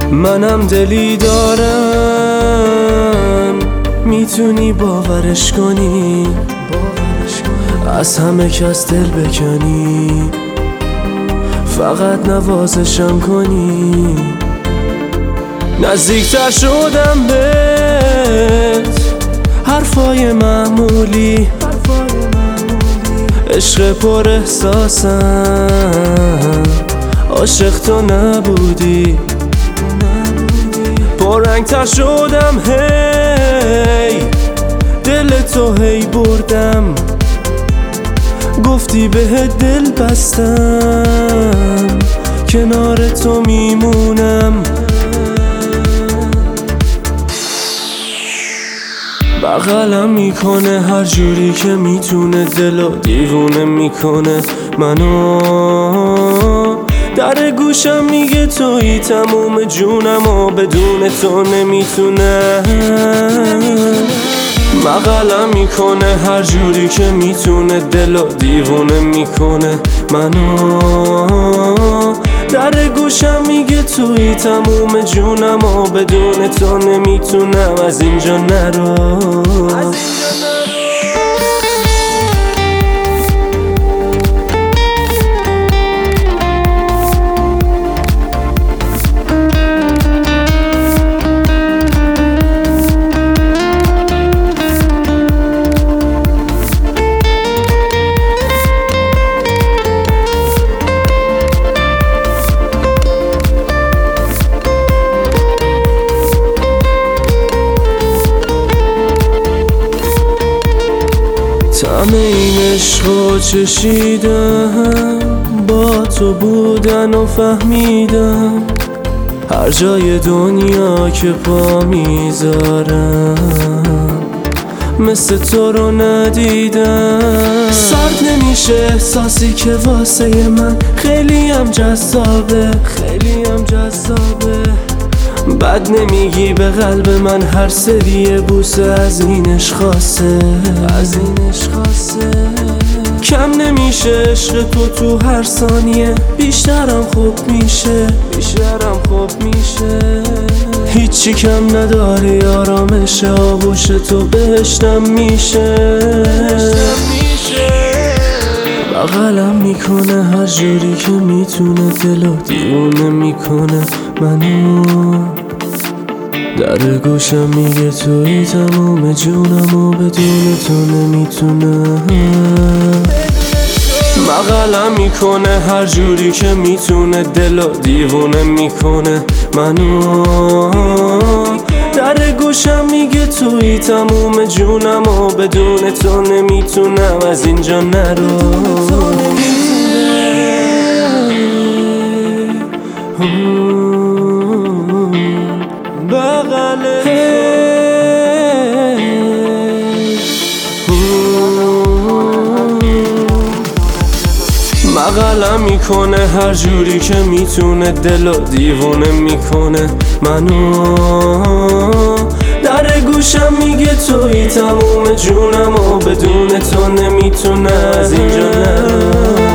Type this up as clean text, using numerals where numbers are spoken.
منم دلی دارم میتونی باورش کنی، از همه کس دل بکنی، فقط نوازشم کنی. نزدیکتر شدم بهت، حرفای معمولی، عشق پر احساسم، عاشق تو نبودی. پررنگتر شدم هی، دل تو هی بردم، گفتی بهت دل بستم، کنار تو میمونم. بغلم میکنه هر جوری که میتونه، دلو دیوونه میکنه منو. در گوشم میگه تویی تموم جونم و بدون تو نمیتونم. بغلم میکنه هر جوری که میتونه، دلو دیوونه میکنه منو. در گوشم میگه تویی تموم جونم و بدون تو نمیتونم. از اینجا نرو. طعم این عشقو چشیدم، با تو بودن و فهمیدم، هر جای دنیا که پا میذارم مثل تو رو ندیدم. سرد نمیشه احساسی که واسه من خیلی هم جذابه، خیلی هم جذابه. بد نمیگی به قلب من هر سری بوسه از این عشقاسه، از این عشقاسه. کم نمیشه عشق تو هر ثانیه، بیشترم خوب میشه، بیشترم خوب میشه. هیچی کم نداری آرامش آغوش تو بهشتم میشه. بغلم میکنه هر جوری که میتونه، دلو دیوونه میکنه منو. در گوشم میگه توی تموم جونم و بدون تو نمیتونم. بغلم میکنه هر جوری که میتونه، دلو دیوونه میکنه منو. در گوشم میگه توی تموم جونم و بدون تو نمیتونم. از اینجا نرو. بغلم میکنه هر جوری که میتونه، دلو دیوونه میکنه منو. در گوشم میگه توی تموم جونم و بدون تو نمیتونه. از اینجا نرو.